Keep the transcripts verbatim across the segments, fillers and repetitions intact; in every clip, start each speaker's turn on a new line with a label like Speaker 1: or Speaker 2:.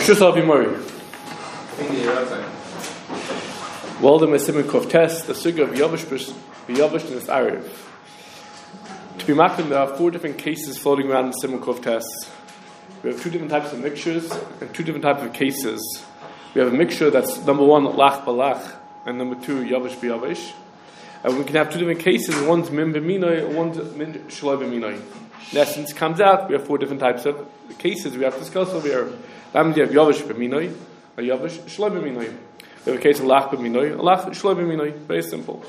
Speaker 1: Rishus Avimori. Well, the Mesimin Kov test the sugar of Yavish Yavish and its Arab. To be mapped, there are four different cases floating around in the Simon Kov test. We have two different types of mixtures and two different types of cases. We have a mixture that's number one lach balach and number two yavish biyavish. And we can have two different cases. One's min b'minoi, one's min shloi b'minoi. In essence, it comes out we have four different types of cases we have to discuss over here. That means you have yavish b'minoi, a yavish shloi b'minoi. We have a case of lach b'minoi, a lach shloi b'minoi. Very simple.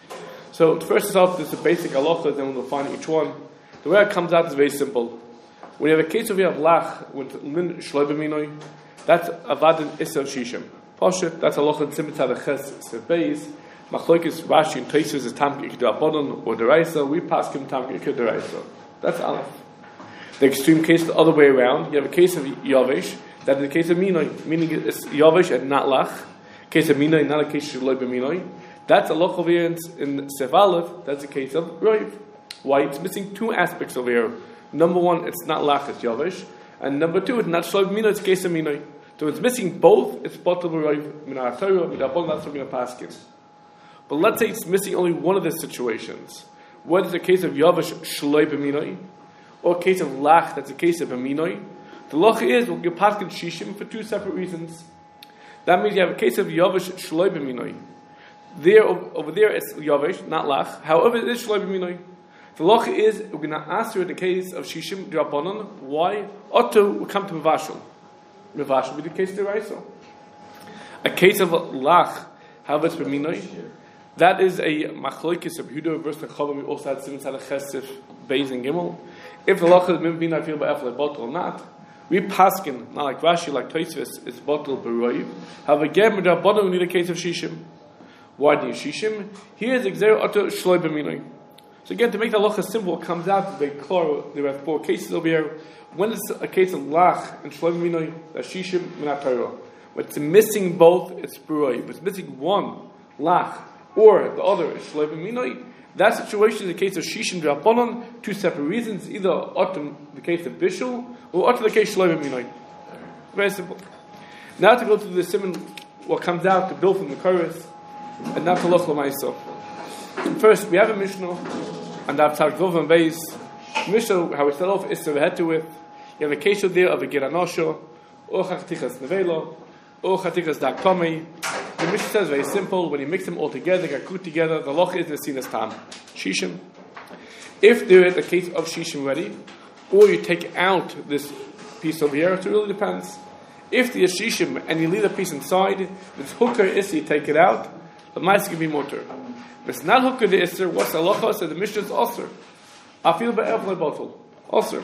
Speaker 1: So first off, there's the basic halacha, then we'll find each one. The way it comes out is very simple. When you have a case of you have lach with min shloi b'minoi, that's avadin isel shishim. Pashat, that's halacha in simit ches sebeis. Machlokes Rashi and Tosfos is tamkik d'Rabbanan or deraisa. We pass him tamkik deraisa. That's aleph. The extreme case, the other way around, you have a case of yavish. That is a case of minoi, meaning it's yavish and not lach. Case of minoi, not a case of shloi b'minoi. That's a local variance in Sef Aleph. That's a case of roiv. Why? It's missing two aspects over here. Number one, it's not lach, it's yavish. And number two, it's not shloi b'minoi, it's case of minoi. So it's missing both, it's bottle roiv, minar Torah, minar bon, that's what we're going to pass it. But let's say it's missing only one of the situations. Whether it's a case of yavish shloi b'minoi, or a case of lach, that's a case of b'minoi. The loch is, we'll give paskin shishim for two separate reasons. That means you have a case of yavish shloi b'minoi. There, over there, it's yavish, not lach. However, it is shloi b'minoi. The loch is, we're going to answer the case of shishim d'Rabbanan. Why? Otto will come to mevashel. Mevashel will be the case of the Raisa. A case of lach, however, it's b'minoi. That is a machlokes of Yehuda versus the Chavim. We also had Simon Tzaddik Chesef, Beis and Gimel. If the loch is min b'minoi, I feel ba'efle bottle or not. We paskin, not like Rashi, like Tosfos, it's bottle b'roiv. However, again, with Rabbanan, we need a case of shishim. Why do you shishim? Here is exer otto shloi b'minoi. So again, to make the halacha simple, it comes out very clear. There are four cases over here. When it's a case of lach and shloi b'minoi, that's shishim minat Torah. But it's missing both, it's b'roiv. But it's missing one, lach, or the other is shloi b'minoi. That situation is a case of shishim d'Rabbanan, two separate reasons, either otam the case of bishul, or otam the case shloi b'minoi. Very simple. Now to go to the simon, what comes out to build from the chorus, and now to loch l'maisa. First, we have a Mishnah, and I've talked over and Beis. Mishnah, how we start off, is to head to it. You have a case of there of a geranosho, or chatichas nevelo, or chatichas daktomei. The Mishnah says very simple. When you mix them all together, they get good together. The loch is the seen as tam shishim. If there is a case of shishim ready, or you take out this piece over here, it really depends. If there is shishim and you leave the piece inside, this hooker is you take it out. The mice can be motor. If it's not hooker the iser, what's the loch? So the Mishnah is osir. I feel by every bottle osir.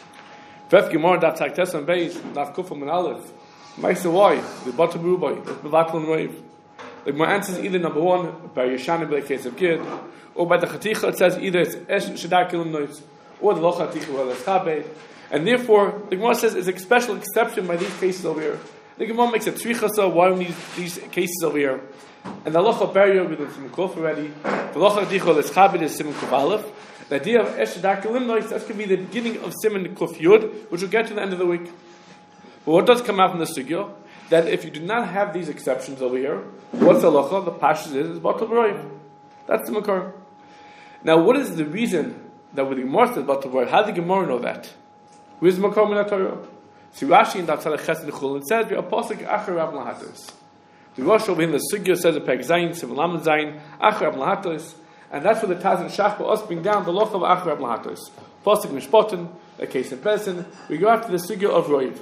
Speaker 1: Vef gemar dat tak tes and beis naf kufam and aleph. Ma'isa why the bottom rubai the bevatel and rave. Like my answer is either number one by Yeshana by the case of kid, or by the chaticha it says either it's esh shadar kilim nois, or the loch chaticha or the chabe, and therefore the Gemara says it's a special exception by these cases over here. The Gemara makes a tzrichasa why we need these cases over here, and the loch barrier with the simon kuf already. The loch chaticha or the chabe is simon kuf aleph. The idea of esh shadar kilim nois that could be the beginning of simon kuf yud, which we'll get to the end of the week. But what does come out from the sugya? That if you do not have these exceptions over here, what's the halacha? The pashas is is batal b'roiv. That's the makar. Now, what is the reason that with the Gemara says batal b'roiv? How did the Gemara know that? Where's the makar min Torah? See Rashi in that Tzaddik Chesed Nechul it says apostle achar Rab Lahatos. The Rosh over here in the sugya says a peg zayin seven lamed zayin achar Rab Lahatos, and that's where the Taz and Shach us bring down the loch of achar Rab Lahatos. Pasuk mishpatin, a case in Besin. We go after the sugya of roiv.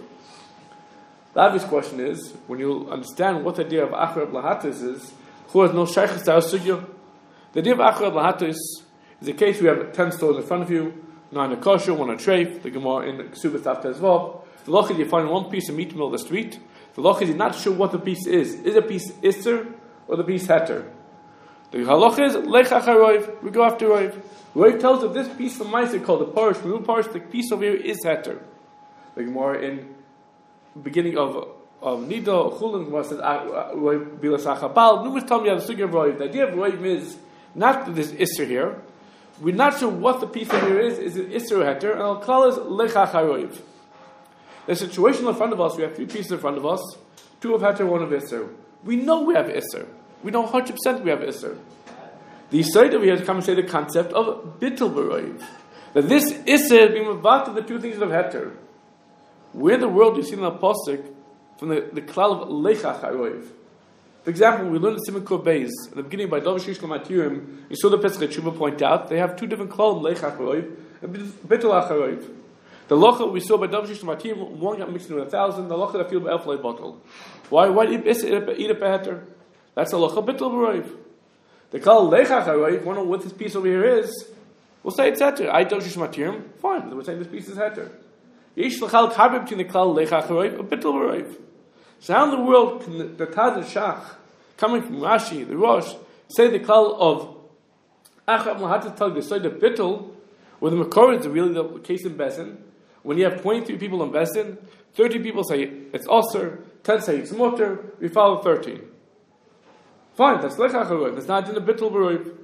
Speaker 1: The obvious question is, when you understand what the idea of achar Rab Lahatos is, who has no shaykhs to our sugya? The idea of achar Rab Lahatos is a case we have ten stores in front of you, nine a kosher, one a treif, the Gemara in Ksubas Tafta as well. The loch is you find one piece of meat in the middle of the street. The loch is you're not sure what the piece is. Is the piece iser or the piece heter? The halach is lech achar roiv. We go after roiv. Roiv tells us this piece of mice called the parish, remove parish. The piece over here is heter. The Gemara in beginning of of Nida Chulin was said Roiv Bilas Achabal. Numerous times you have the sugya of roiv. The idea of roiv is not that there's iser here. We're not sure what the piece of here is. Is it iser or heter? And I'll call it lech achar roiv. The situation in front of us, we have three pieces in front of us, two of Heter, one of Isser. We know we have Isser. We know one hundred percent we have Isser. The Yisrael over here to come and say the concept of Bittul B'Roiv. That this Isser being about the two things of Heter. Where in the world do you see in the Apostle from the, the klal of Lechach HaRoiv? For example, we learned the Simon Kov Beis at the beginning by Dov Shish Lamatirim. You saw the Pesach Tshuva point out they have two different klal, Lechach HaRoiv and Bittul HaRoiv. The locha we saw by Dov Shish Lamatirim, one got mixed in with a thousand. The locha that feel by Elflay bottle. Why? Why eat a Heter? That's the locha Bittul HaRoiv. The klal Lechach HaRoiv. Wonder what this piece over here is. We'll say it's Heter. I Dov Shish Lamatirim. Fine. We're saying this piece is Heter. Yesh l'chal kabel between the klal Lechach HaRoiv and Bittul HaRoiv. So how in the world can the, the Taz and Shach, coming from Rashi, the Rosh, say the klal of Achram Lahat tell you say the Bittul, where the Makor is really the case in Besin. When you have twenty-three people in Besin, thirty people say it's Osir, ten say it's Mutter, we follow thirteen. Fine, that's Lechach HaRoiv. That's not in the Bittul HaRoiv.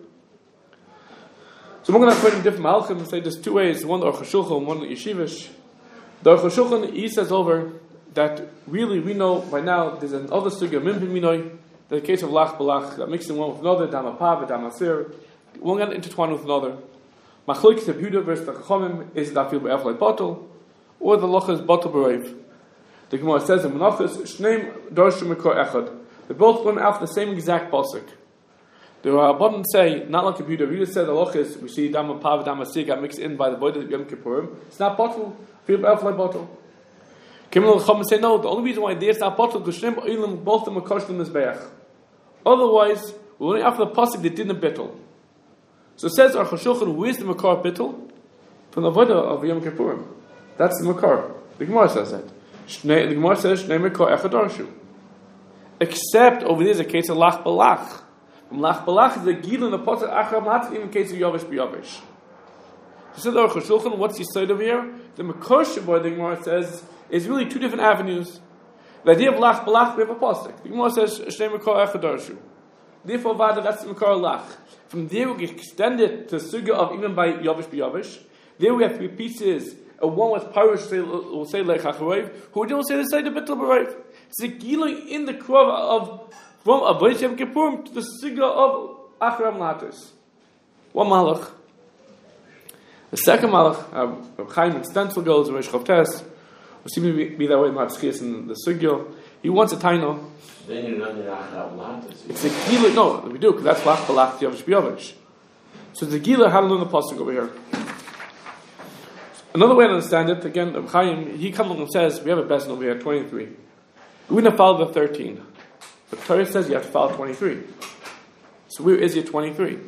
Speaker 1: So we're going to put in different Malchim and say there's two ways, one the Aruch HaShulchan and one the Yeshivish. The Aruch HaShulchan, he says over that really we know by now there's another sugya Mimpin Minoi, the case of Lach Balach, that mixing one with another, Damapav, Damasir, one got intertwined with another. Machlokes of Yehuda versus the Chachamim is that feel by Elflay bottle, or the Locha is Bottle B'Roiv. The Gemara says in Menachos, Shneim Dorshu Mekor Echad. They both run after the same exact pasuk. The Rabbanan say, not like Yehuda. Yehuda said the Locha is, we see Damapav, Damasir got mixed in by the body of Yom Kippurim. It's not bottle, feel by Elflay bottle. Kimel Chacham say no. The only reason why there's not bottle because Shneim Oilim both of them are kosher in this Be'ach. Otherwise, we're only after the pasuk they didn't bittul. So it says Aruch HaShulchan, who is the Makar bittul? From the Vodah of Yom Kippurim. That's the Makar. The Gemara says that. The Gemara says Shnei Makar Echad Darshu. Except over there is a case of Lach Balach. From Lach Balach is the Gil in the pasuk Achram Lahat, even case of Yavish B'Yavish. So said Aruch HaShulchan, what's the side over here? The Makar Shaboy, the Gemara says, is really two different avenues. The idea of Lach Balach, we have a pasuk. The Gemara says Shnei Makar Echad Darshu. Therefore, Vada, that's the Makar Lach. From there we extend it to Sugya of even by Yavish B'Yavish. There we have three pieces. A one with Parish will say Lechach HaRoiv, who will say the side of Bittul B'Roiv. It's a Gilui in the Krov of from Avodah Yom Kippurim to the Sugya of Achram Lahatis. One Malach. The second Malach, uh, Chaim and Stencil goes, Rosh Chavtes, will seem to be, be that way Matzchias in the Sugya. He wants a Taino.
Speaker 2: Then you're not in Achram Lahatis.
Speaker 1: It's a Gilui, no, we do, because that's Lach Balach Yavish B'Yavish. So the Gilui, how to learn the pasuk over here. Another way to understand it, again, Chaim, he comes along and says, we have a besin over here, twenty-three. We're going to follow the thirteen. But Torah says you have to follow twenty-three. So where is your twenty-three?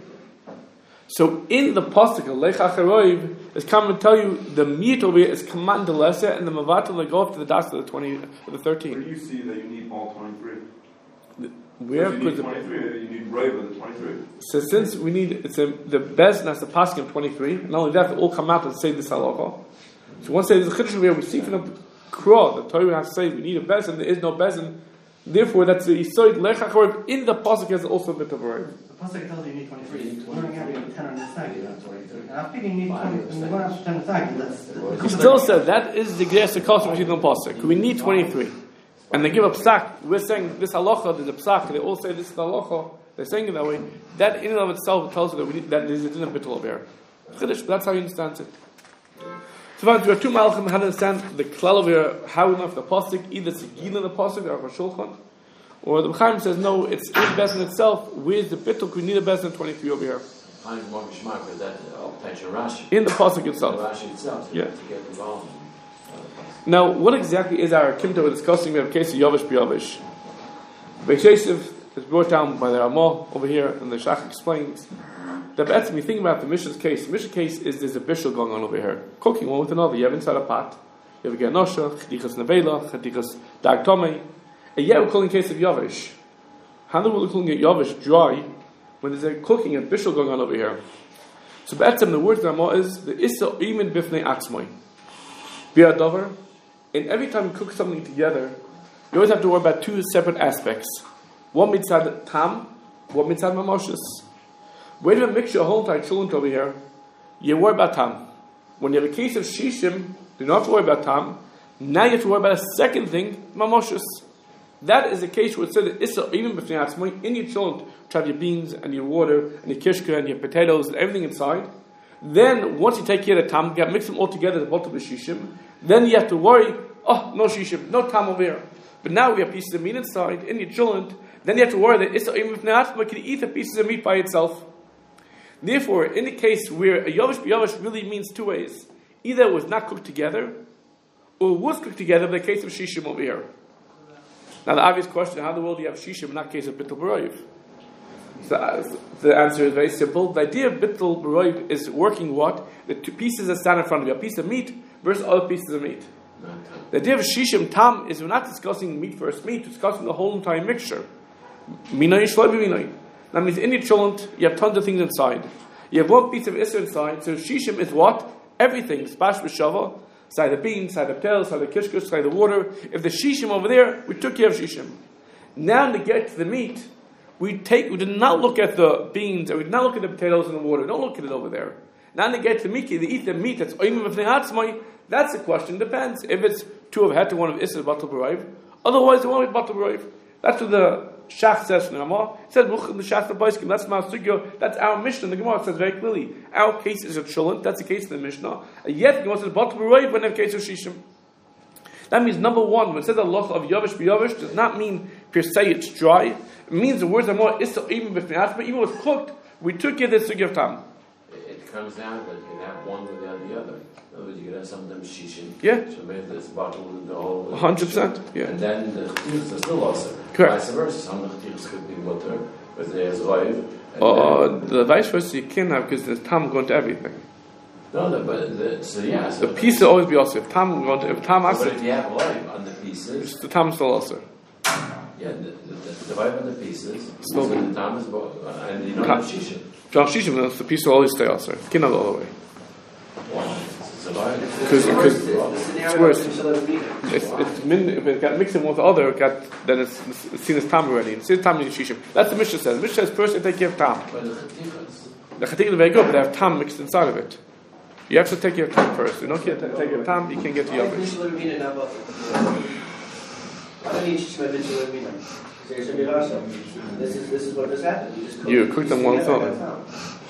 Speaker 1: So in the pasuk of Lechach HaRoiv, is coming to tell you the meat over here is command the lesser and the mavatal to go up to the das of the twenty, of the thirteen.
Speaker 3: Where do you see that you need all twenty-three?
Speaker 1: Where
Speaker 3: you need twenty-three, you need Roiv of the twenty-three.
Speaker 1: So since we need, it's a, the best that's the pasuk of twenty-three, and not only that, they all come out and say this halacha. So once there's a chiddush where we see from the Krah, the Torah has to say we need a bezin, there is no bezin. Therefore, that's the Yisoid Lechach HaRoiv in the pasuk has also a bit of a Roiv.
Speaker 4: The pasuk tells you you need twenty-three. We're going to have ten on the stack. And I'm thinking you need twenty. And we're going to have ten on the stack. That's.
Speaker 1: He still said that is the G'day Sekos between the pasuk. We need twenty-three. And they give a psak. We're saying this halacha, there's a psak. They all say this is the halacha. They're saying it that way. That in and of itself tells you that we need that there's a din of bittul over here. That's how he understands it. So we have two malachim how to understand the klal over here, how we know if the pasuk, either it's a gil in the pasuk or a shulchan, or the Chaim says no, it's in besin itself. Where's the bittul? We need a besin twenty-three over here.
Speaker 2: Chaim's more geschmack because that attention Rashi.
Speaker 1: In the pasuk itself.
Speaker 2: The Rashi itself. So
Speaker 1: yeah.
Speaker 2: To get involved.
Speaker 1: Now, what exactly is our kimta we're discussing? We have a case of Yavish B'Yavish. Beis Yosef is brought down by the Ramah over here, and the Shach explains that when you think about the Mishnah's case, the Mishnah case is there's a bishul going on over here, cooking one with another. You have inside a pot, you have a genosha, chadichas nevela, chadichas dag tomei, and yet we're calling a case of Yavish. How do we calling it Yavish dry when there's a cooking and bishul going on over here? So be'etzem the word of the Ramah is the issa imin bifnei atzmoi. Bi'adavar. And every time you cook something together, you always have to worry about two separate aspects. One mitzad tam, one mitzad mamoshes. When you mix your whole entire children over here, you worry about tam. When you have a case of shishim, you don't have to worry about tam. Now you have to worry about a second thing, mamoshes. That is a case where it said that Issa, even in your children, to have your beans and your water and your kishka and your potatoes and everything inside. Then, once you take care of the tam, you mix them all together, the bottom of shishim, then you have to worry, oh, no shishim, no tam over here. But now we have pieces of meat inside, in your children, then you have to worry that Issa, even can eat the pieces of meat by itself. Therefore, in the case where a yavish b'yavish really means two ways. Either it was not cooked together, or it was cooked together in the case of shishim over here. Now the obvious question, how in the world do you have shishim in that case of bittul b'roiv? So uh, the answer is very simple. The idea of bittul b'roiv is working what? The two pieces that stand in front of you, a piece of meat versus other pieces of meat. The idea of shishim tam is we're not discussing meat versus meat, we're discussing the whole entire mixture. Minay shloi b'minay. That means in your cholent, you have tons of things inside. You have one piece of issa inside, so shishim is what? Everything. Spash b'shava, side the beans, side the potatoes, side the kishkush, side the water. If the shishim over there, we took care of shishim. Now to get to the meat, we take, we did not look at the beans, and we did not look at the potatoes and the water. Don't look at it over there. Now to get to the meat, they eat the meat that's oimim of the that's the question. Depends. If it's two of het and one of issa, batal b'roiv. Otherwise, they won't be batal b'roiv. That's what the Shach says in the Ramah. It says, that's my sugya, that's our Mishnah. The Gemara says very clearly, our case is a chulent, that's the case of the Mishnah. And yet, the Gemara says, batal b'roiv when they have case of shishim. That means, number one, when it says Allah of yavish b'yavish, does not mean per se it's dry. It means the words are more, issa even b'fnei but even when it's cooked, we took care of the sugya of tam.
Speaker 2: It comes down that you can have one without the other. In other words, you can have some of them shishim.
Speaker 1: Yeah.
Speaker 2: So maybe this bottle with the whole.
Speaker 1: one hundred percent. Yeah.
Speaker 2: And then the chtichs are still also.
Speaker 1: Correct.
Speaker 2: Vice versa. Some of the chtichs could be water, but there's roiv.
Speaker 1: Uh, the vice versa you can have because there's tam going to everything.
Speaker 2: No, no, but the, so yeah. So
Speaker 1: the piece will always be also. If tam going to, if tam
Speaker 2: so
Speaker 1: also.
Speaker 2: but if you have roiv on the pieces.
Speaker 1: The tam still also.
Speaker 2: Yeah, the, the, the roiv on the pieces.
Speaker 1: Still.
Speaker 2: So the tam is, uh, and you don't
Speaker 1: Ka-
Speaker 2: have shishim.
Speaker 1: John Shishim, the piece will always stay also. Cannot all the way.
Speaker 2: Because
Speaker 1: because it's worse. It's, it's min, if it got mixed in with the other, it got, then it's, it's seen as tam already. It's seen tam in shishim. That's the Mishnah says. The Mishnah says first you take care of tam.
Speaker 2: But the chtichs.
Speaker 1: The chatik is very good, but they have tam mixed inside of it. You have to take care of tam first. You don't take care of tam, you can't get to yavish.
Speaker 4: This is this is what just happened. You just
Speaker 1: You cook them one time.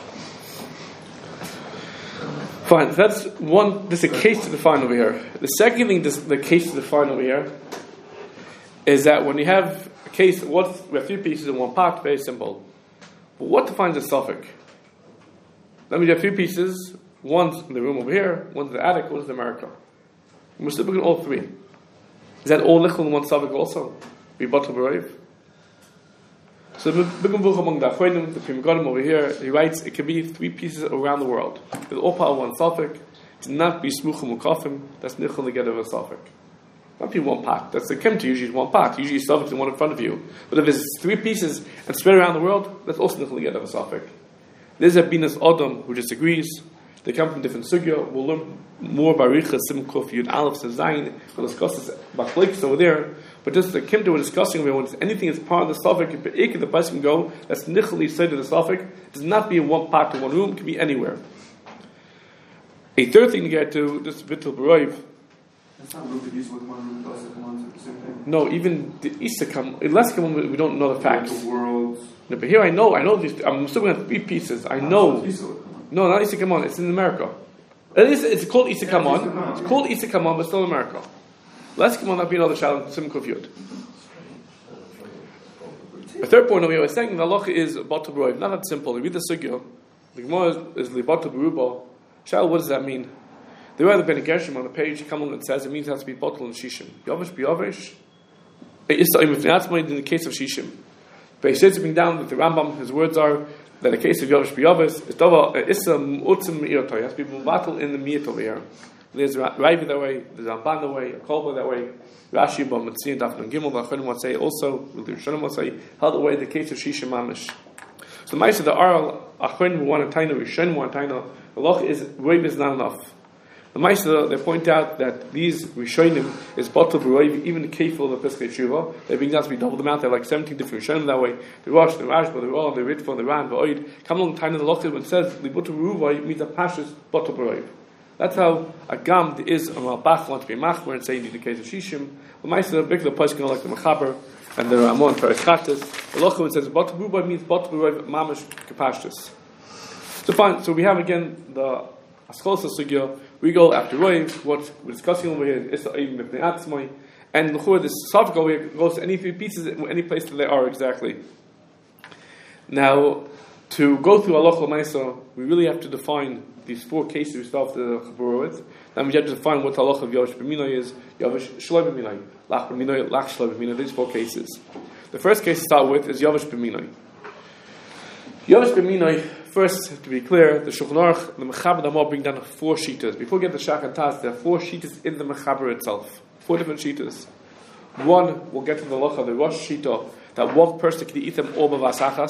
Speaker 1: Fine, that's one. There's a case to define over here. The second thing, this, the case to define over here, is that when you have a case, what we have three pieces in one pot, very simple. But what defines a suffix? That means you have three pieces. One's in the room over here, one's in the attic, one's in America. And we're still looking at all three. Is that all lichel in one suffix also? Be batal b'roiv. So the Bigum Buch among the Achronim, the Pim Godim over here, he writes it can be three pieces around the world. With all part of one suffix, to not be smuchim ukafim, that's nichel together with a suffix. Not be one pot. That's the kimta, usually one pot. Usually suffix and one in front of you. But if there's three pieces and spread around the world, that's also nichel together with a suffix. There's a Binas Adam who disagrees. They come from different sugya. We'll learn more by Richa, Sim, Kuf, Yud, Aleph, Zayin. We'll discuss this about over there. But just the Kimta we're discussing, when anything is part of the suffix, if the person can go, that's nichli said to the suffix, does not be in one part of one room, it can be anywhere. A third thing to get to, this bittul b'roiv.
Speaker 3: It's not room to use with one room, plus it comes to the same thing.
Speaker 1: No, even the Isakam, unless we don't know the facts.
Speaker 3: The world.
Speaker 1: No, but here I know, I know these, I'm still going to have three pieces. I know. No, not Isakamon, it's in America. At least it's called Isakamon.
Speaker 3: Yeah,
Speaker 1: it's called Isakamon, but still in America. Let's come on, not be another shalom, sim kufyud. The third point over here, I was saying the halacha is batal b'roiv. Not that simple. You read the sugya. The Gemara is libatal b'ruba. Shal, what does that mean? The way the Ben Gershom on the page, come on, it says it means it has to be batal and shishim. Yavish b'yavish. In the case of shishim. But he says to bring down that the Rambam, his words are that in the case of yavish b'yavish, it's dava issa mu'utzim mi'irtoi. It has to be batal in the mi'it over here. There's Raiva that way, there's Ramban that way, a Kolba that way, Rashi, but Mitzvah, Daf, and Gimel, the Achonim would say also, the Rishonim would say, held away the case of Shisha Mamish. So the Ma'aseh, the Aral, Achonim want to taina, Rishonim want to taina, the Loch is, Raiva is not enough. The Ma'aseh, they point out that these Rishonim is batal b'roiv, even the Kefil of the Pesach Tshuva, they bring down to be double the amount, they're like seventeen different Rishonim that way, the Rosh, the Rashba, the Ral, the Ritva, the Ran, the Oid, come along taina, the Loch, when it says, Libutu Ruvai, means a Pashas batal b'roiv. That's how a gam is a malbach wants to be machmer and saying in the case of shishim. The ma'aser big the place can like the mechaber and the ramon perischatis. The lochum says bat buba means bat buba mamish kapashtus. So fine. So we have again the aschos sugya. We go after roiv. What we're discussing over here is even mipnei atzmai. And the this suffix over here goes to any three pieces, any place that they are exactly. Now, to go through halacha l'maisa, we really have to define these four cases we start the chabura with. Then we have to define what halacha of yavish b'minay is, yavish shloi b'minay, lach b'minay, lach shloi b'minay. These four cases. The first case to start with is yavish b'minay. Yavish b'minay. First, to be clear, the Shulchan Aruch, the Mechaber Damah bring down four shitas. Before we get the Shach and Taz, there are four shitas in the Mechaber itself. Four different shitas. One, we'll get to the Locha, the Rosh Shita, that one person can eat them all b'vasachas.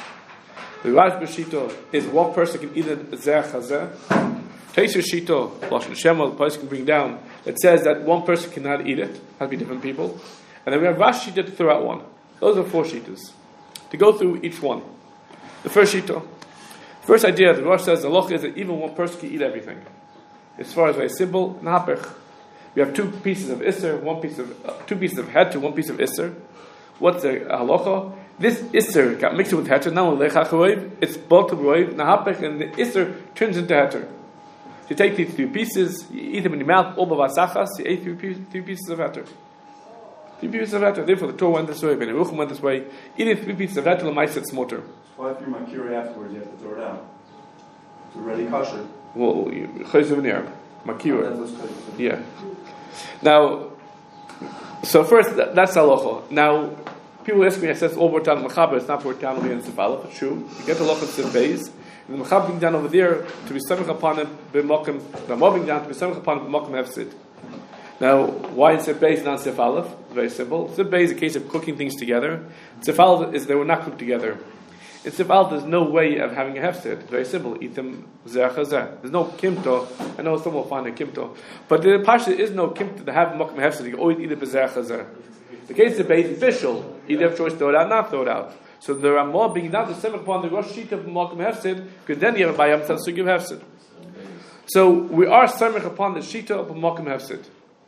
Speaker 1: The Rajba Shita is one person can eat it zeh chazeh. Teisha Shita, Lashon Shema, the person can bring down, that says that one person cannot eat it. Has to be different people. And then we have Rash Shita to throw out one. Those are four shitas. To go through each one. The first Shita. First idea, the Rosh says, the Locha is that even one person can eat everything. As far as very simple, Nahapech. We have two pieces of Isser, one piece of, uh, two pieces of Heter, one piece of Isser. What's the halacha? This Isser got mixed with Heter, now it's both of Roiv, Nahapech, and the Isser turns into Heter. So you take these three pieces, you eat them in your mouth, all b'vasachas, you ate three, three pieces of Heter. Three pieces of Heter. Therefore, the Torah went this way, Ben Yerucham went this way. Eating three pieces of Heter, l'maisa it's motor.
Speaker 3: Why if you're my cure afterwards, you have to throw it out? It's already kosher.
Speaker 1: Well, chayzev v'ner, makira.
Speaker 3: That's what's kosher.
Speaker 1: Yeah. Now, so first, that, that's halacha. Now, people ask me, I says all brought down in Mechaber, it's not brought down over here in Sefalef. It's true. You get the halacha in Sefbeis, and the Mechaber being down over there to be samech upon it, b'mokim, the Mobbing down to be samech upon it, b'mokim hefsid. Now, why in Sefbeis, not Sefalef? Very simple. Sefbeis is a case of cooking things together. Sefalef is they were not cooked together. In Sefalef, there's no way of having a hefsid. Very simple. Eat them zeh chazeh. There's no kimto. I know someone will find a kimto. But the Pasha is no kimto to have mokum hefsid. You can always eat it b'zeh chazeh. The case of Beis official, either have choice throw it out, not throw it out. So there are more being down to seven upon the Rosh Shita of mokum hefsid, because then you have a bayam to give hefsid. So we are samech upon the Shita of mokum hefsid.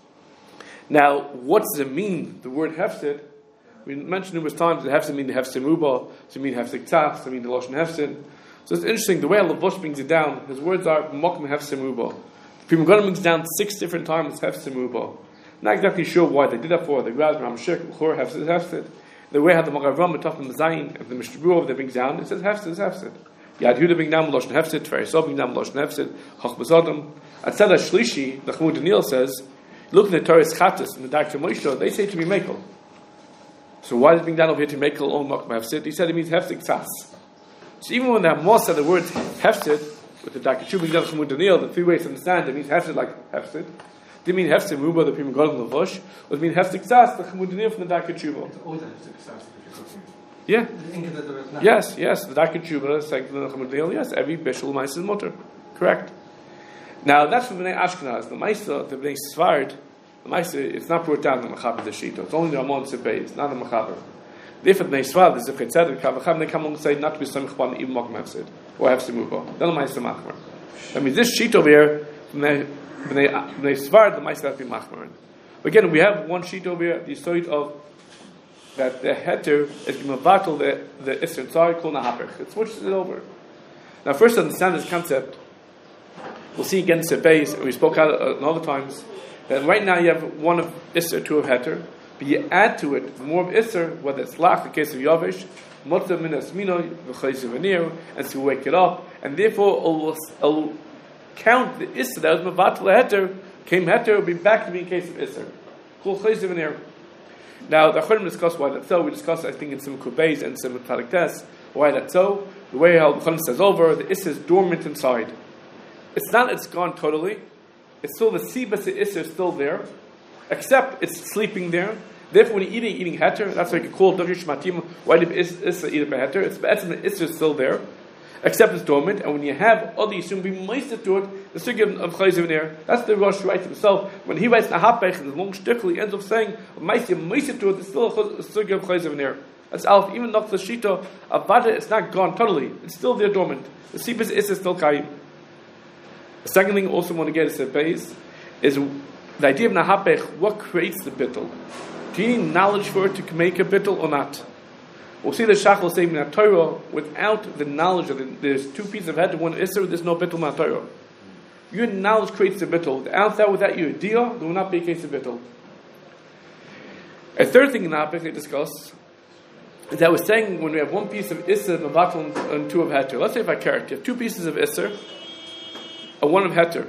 Speaker 1: Now, what does it mean? The word hefsid. We mentioned numerous times that hefsid mean the hefsid ruba, so mean hefsid tzach, so mean the lashon hefsid. So it's interesting the way Lavush brings it down. His words are mokum hefsid ruba. The Prima Gana brings down six different times hefsid ruba. Not exactly sure why they did that for. The Graz Ram Shik Chor hefsid hefsid. The way how the Magavam Mataf and Zayin of the Mishnah that brings down it says hefsid is hefsid. Yad Yehuda brings down lashon hefsid. Tverisol brings down lashon hefsid. Chach Bazadam. At Tzedach Shlishi, the Chmud Daniel says, look at the Torah Chatas and the Doctor Moshe. They say to be mekel. So why is it being done over here to make al on mokum hefsid? He said it means hefsid tzas. So even when the Hamas said the word hefsid, with the Doctor Chu being done from Daniel, the three ways to understand it means hefsid like hefsid. Did it mean hefsid ruba the Prima Gana and Lavush? Or it mean hefsid tzas the Chmud Daniel from the Doctor Chu? Yeah. Yes, yes. The Doctor Chu saying the Chmud Daniel. Yes, every bishul ma'is is mutter. Correct. Now that's from Bnei Ashkenaz. The Ma'isa, the Bnei Sfard. The Ma'isa, it's not brought down in the Mechaber the Shita. It's only the Ramon Sebei. It's not the Mechaber. Therefore, Bnei Sfard, there's a Chetzedek, Kavachav, they come along and say not to be Samech upon even Mokum Hefsid, or Hefsid Muba. Then the Ma'isa Machmer. That means this Shita over here, Bnei Sfard, the Ma'isa has to be Machmer. Again, we have one Shita over here, the story of that the Heter is Mavatal, the, the Isser Tzar, called Nahapech. It switches it over. Now, first to understand this concept, we'll see again Sebei, and we spoke out uh, other times, that right now you have one of Isser, two of Heter, but you add to it more of Isser, whether it's Lach, the case of Yavish, Motzah Minas Mino, V'chayz V'nir, and to wake it up, and therefore it'll, it'll count the Isser that was Mavatal Heter, came Heter, will be back to being a case of Isser. Kol Chayz V'nir. Now, the Achonim discuss why that's so. We discussed, I think, in some Kubeis and some Talik Tes, why that's so. The way how the Achonim says over, the Isser is dormant inside. It's not it's gone totally. It's still the Sibas Isser is still there, except it's sleeping there. Therefore, when you're eating, eating Heter, that's why you can call Darish Matim, why did Isser eat a Heter? It's the Isser is still there, except it's dormant. And when you have other Yisum be moisted to it, the Sugya of Chayz V'nir, that's the Rosh writes himself. When he writes Nahapech, the long shtickle, he ends up saying, moisted to it, it's still a Sugya of Chayz V'nir. That's Alf, even not the Shita, Avada, it's not gone totally. It's still there dormant. The Sibas Isser is still Kaim. The second thing also want to get us at base is the idea of nahapech. What creates the bittul? Do you need knowledge for it to make a bittul or not? We'll see the Shach will say in the Torah, without the knowledge of it, there's two pieces of head, one isser, there's no bittul in the Torah. Your knowledge creates the bittul. Without that, without your idea, there will not be a case of bittul. A third thing in nahapech they discuss is that we're saying when we have one piece of isser, mevatel, and two of heter. Let's say if I carrot, you have two pieces of isser, and one of heter.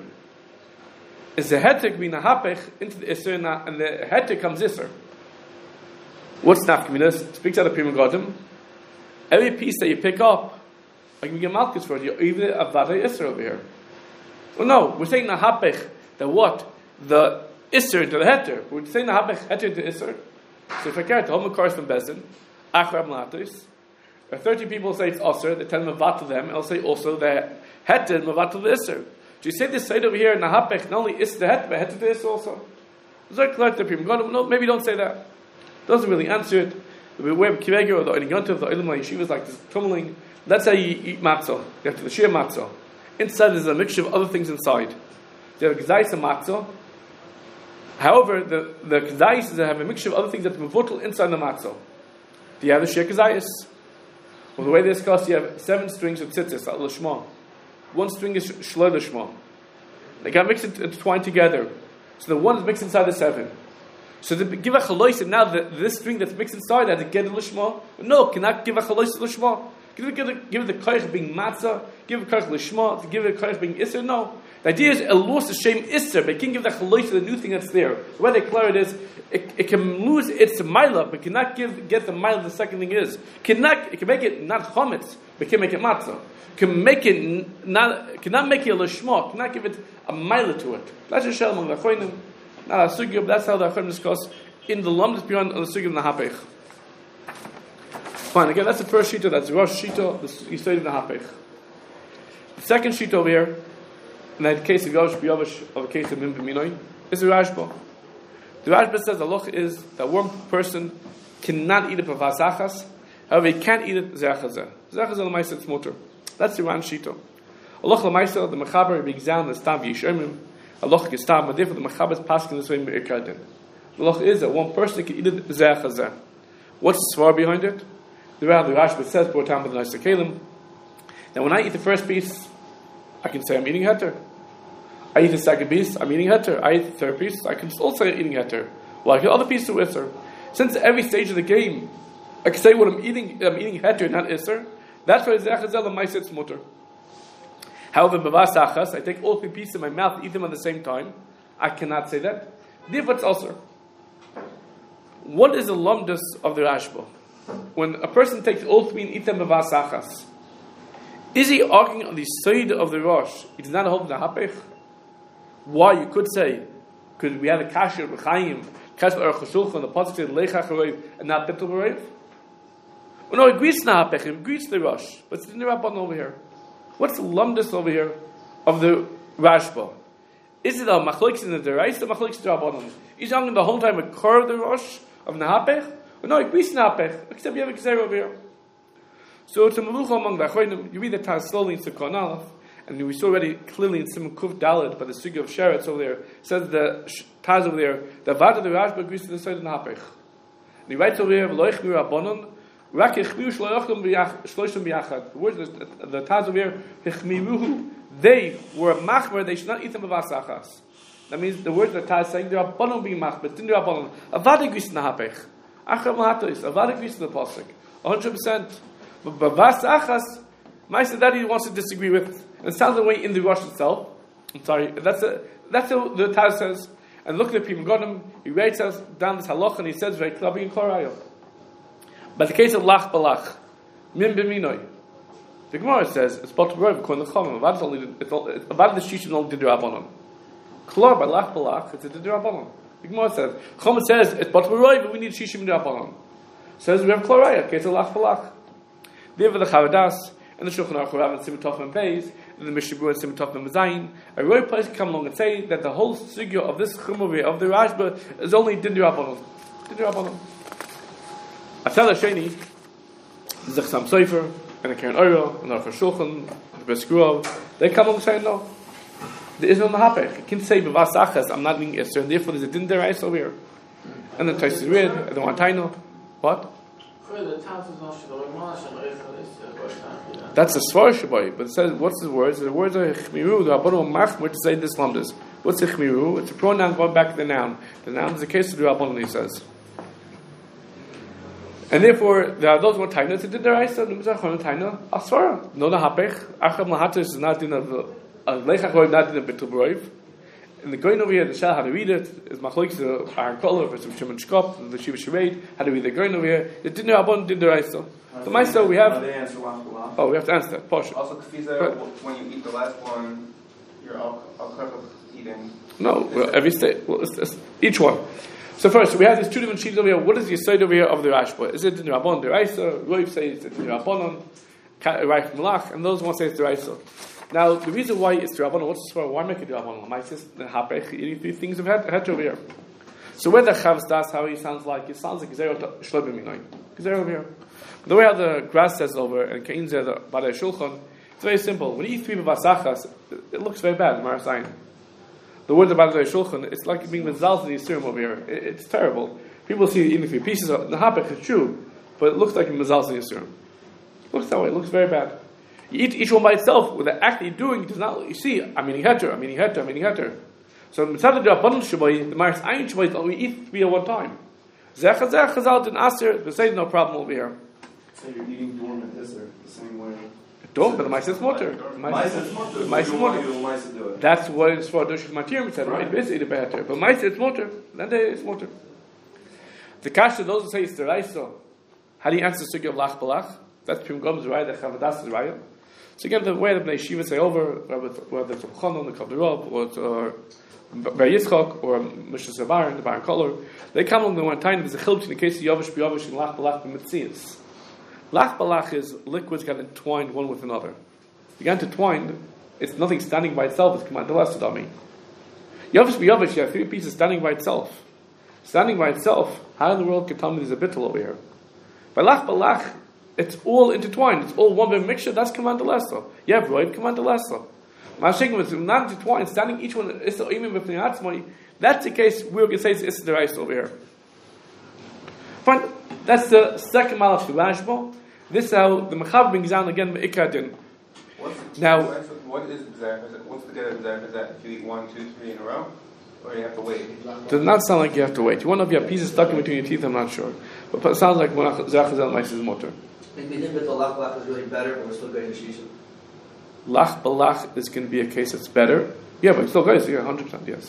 Speaker 1: Is the heter be nahapech into the isser, and the heter comes isser? What's nafkaminas? Speaks out of Prima Godim. Every piece that you pick up, I can get malchus for it. You're even a vada isser over here. Well, no, we're saying nahapech that what the isser into the heter. We're saying nahapech heter into isser. So if I carry the whole makar from bezin, achrab latis, or thirty people say it's osir, they tell them mevatel them. I'll say also the heter mevatel the isser. Do you say this side over here nahapech not only is the heter but heter the isser also? It's like the Prima Godim. No, maybe don't say that. Doesn't really answer it. The way of Kiveger or the Oinigantav, the Oilam Yeshiva is like this tumbling. Let's say you eat matzah. You have to the sheer matzah. Inside there's a mixture of other things inside. There are gzais and matzah. However, the the gzais have a mixture of other things that are mevutal inside the matzah. Do you have the sheer gzais? Well, the way they discuss, you have seven strings of tzitzis, al lishma. One string is shlo lishma. They got mixed and intertwined together. So the one is mixed inside the seven. So to give a chaloisim now, that this string that's mixed inside that to get a lishma, no, cannot give a chaloisim lishma. Give it, give it, give it the koich being matzah, give it koich lishma, to give it koich being isser. No, the idea is a loss of shame isser, but it can give the chaloisim the new thing that's there. The way they declare it is, it, it can lose its mila, but cannot give get the mila. The second thing is, cannot it can make it not chometz, but can make it matzah. Can make it not cannot make it a lishma, cannot give it a mila to it. That's a shalom of the choinim. Now, that's how the Achim discuss in the Lamdas beyond the Sugya of Nahapech. Fine, again, that's the first Shita, that's Rosh Shita, the Yisod of Nahapech. The second Shita over here, in the case of Yosh B'Yovish, or the case of Mim B'Minoi, is the Rashba. The Rashba says the Loch is that one person cannot eat it for Vasachas, however, he can't eat it Zechazeh. Zechazeh L'maisa it's Mutter. That's the Ran Shita. Allah L'maisa, the Mechaber, the Exam, the Stav Yishomim, Allah gestam madif the machabes paskin this way in Irkadin. The loch is that one person can eat it zeh. What's the svar behind it? The Rav the Rashba says poor time with the nice kalim. Now when I eat the first piece, I can say I'm eating heter. I eat the second piece, I'm eating heter. I eat the third piece, I can also say I'm eating heter. Well, I get other pieces of isser. Since every stage of the game, I can say what I'm eating. I'm eating heter, not isser. That's why zeh chazel and ma'aseh mutter. However, b'vasachas, I take all three pieces in my mouth, eat them at the same time. I cannot say that. Divat's also. What is the lumdus of the Rashba? When a person takes all three and eat them b'vasachas, is he arguing on the side of the Rosh? He does not hold the hapech. Why? You could say, because we have a kasher b'chaim, kasher aruch hashulchan, the pasuk says leichach haroiv and not bittul haroiv. Well, no, he agrees to the hapech, he agrees to the Rosh, but it's in the Rabban over here. What's the lumdus over here of the Rashba? Is it a machlokes in the derais, the machlokes the Rabbanon? He's talking the whole time a core of the Rosh of Nahapech? Well, no, it agrees to Nahapech, except you have a Gzeir over here. So it's a melucha among the Achoinim. You read the Taz slowly in Sikkon Aleph, and we saw already clearly in Simon Kuf Dalet by the Sugya of Sheretz over there. It says the Taz over there, the Vada the Rashba agrees to the side of Nahapech. And he writes over here, V'loich mi Rabbanon. The words the, the Taz over here, they were machmer, they should not eat them of asachas. That means the words the Taz saying they are bonon being machmer, didn't they are bonon. Avad agrees na hapech. Achram lahatos, avad agrees to the pasuk. one hundred percent. But bavas achas, Ma'aseh that he wants to disagree with. And it sounds the way in the Rosh itself. I'm sorry, that's a, that's what the Taz says. And look at the Prima Godim, he writes us down this halach and he says very klabi and klorayo. But the case of lach balach, min b'minoi, the Gemara says it's bot rov according to Chachamim. About only about the shishim only did rabbanon. Klor by lach balach, it's a did rabbanon. The Gemara says Chachamim says it's bot rov, but we need shishim rabbanon. Says we have kloraya, case of lach balach. They have the Chavadas and the Shulchan Aruch Rav and Simon Tov and Beis and the Mishnah Berurah and Simon Tov and Mazayin. A royal place can come along and say that the whole sugya of this chumah of the Rashba is only din rabbanon. Din rabbanon. I tell Sheni, the Chassam Sofer, and the Karen Oiro, and the Aruch Shulchan, the Beskruov, they come along and say no. There is no mahapech. You can say b'vasachas, I'm not being Isser, and therefore there's a din derais over here. And then Taisus read, and the one taino. What? That's a svar shabai, but it says, what's the words? The words are chmiru, the Rabbanon machmir to say this lamdas. What's the chmiru? It's a pronoun going back to the noun. The noun is the case of the Rabbanon, he says. And therefore, there are those one taina, it's a din derais, and there's a taina, asvara. No na hapech, acham lahatis is not in a leichach roiv, not in a bitul roiv. And the going over here, the shah, how to read it, is machlokes the iron color versus Shimon Shkop, the Shiva Shirayt, how to read the going over here. The din Rabbanon, din derais. The Maisa we have. Oh, we have to answer that. Posh.
Speaker 5: Also, Kfiza, when you eat the last one, you're all eating.
Speaker 1: No, well, every state. Well, it's, it's, each one. So first, we have these two different sheets over here. What is the side over here of the Rashba? Is it in the Rabbanon Deraisa? Roiv says it's in the Rabbanon, Raif Malach, and those one say it's Deraisa. Now, the reason why it's the Rabbanon, what's the why make it the Rabbanon? Maisa, the Hapech, eating three things of head over here. So where the Chavs das, how he sounds like, it sounds like Gezerah Shlobim Minoi. Gezerah over here. The way how the grass says over and Kain says by the Shulchan, it's very simple. When you eat three b'vasachas, it, it looks very bad. Marasayin. The word about the Shulchan, it's like being mezalz in the Yisurim over here. It, it's terrible. People see eating three pieces. Of, the hapech is true, but it looks like mezalz in the Yisurim. It looks that way. It looks very bad. You eat each one by itself. With the act you're doing, it does not. You see, I'm eating heter. I'm eating heter. I'm eating heter. So mitzad the Rabbanon shabai, the Maris Ayin shabai, we eat three at one time. Zech zech chazal din aser. There's no problem over here.
Speaker 3: So you're eating dormant Isser the same way.
Speaker 1: Don't, but the mice is motor. The mice is motor. That's what it's for. Dushik Matir said, right? It's either better, but mice it's motor. Then it's motor. The kasha those who say it's the raiso. How do you answer the sugya of lach balach? That's Pim Gom's right. That Chavadas is right. So again, the way that the Yeshiva say over, whether it's a Chanon, the Kabdirov, or it's or Bar Yitzchak, or Mishnah Sabar, the Baron Koller, they come along the one time. There's a chiluk in the case of Yavish B'Yavish and lach balach b'mitzias. Lach balach is liquids get entwined one with another. You get intertwined, it's nothing standing by itself, it's command less dummy. Yavish b'yavish, you have three pieces standing by itself. Standing by itself, how in the world can tell me there's a bittul over here? By lach balach, it's all intertwined, it's all one big mixture, that's command lesser. You have roiv, command lesser. Mashing with not intertwined, standing each one, even with the atzmai, that's the case we're going to say it's the rice over here. Fine. That's the second malach of Rashba. This is how the Mechaber brings down again the Ikar din. Now,
Speaker 5: what is B'zeh? What's the get of B'zeh? Is that if you eat one, two, three in a row? Or you have to wait?
Speaker 1: Does not sound like you have to wait. You want to have your pieces stuck in between your teeth, I'm not sure. But it sounds like Zeh Chazel Ma'is is motor.
Speaker 6: Maybe the lach balach is really better, but we're still going to Shisha.
Speaker 1: Lach balach is going to be a case that's better. Yeah, but it's still good. So you're one hundred percent, yes.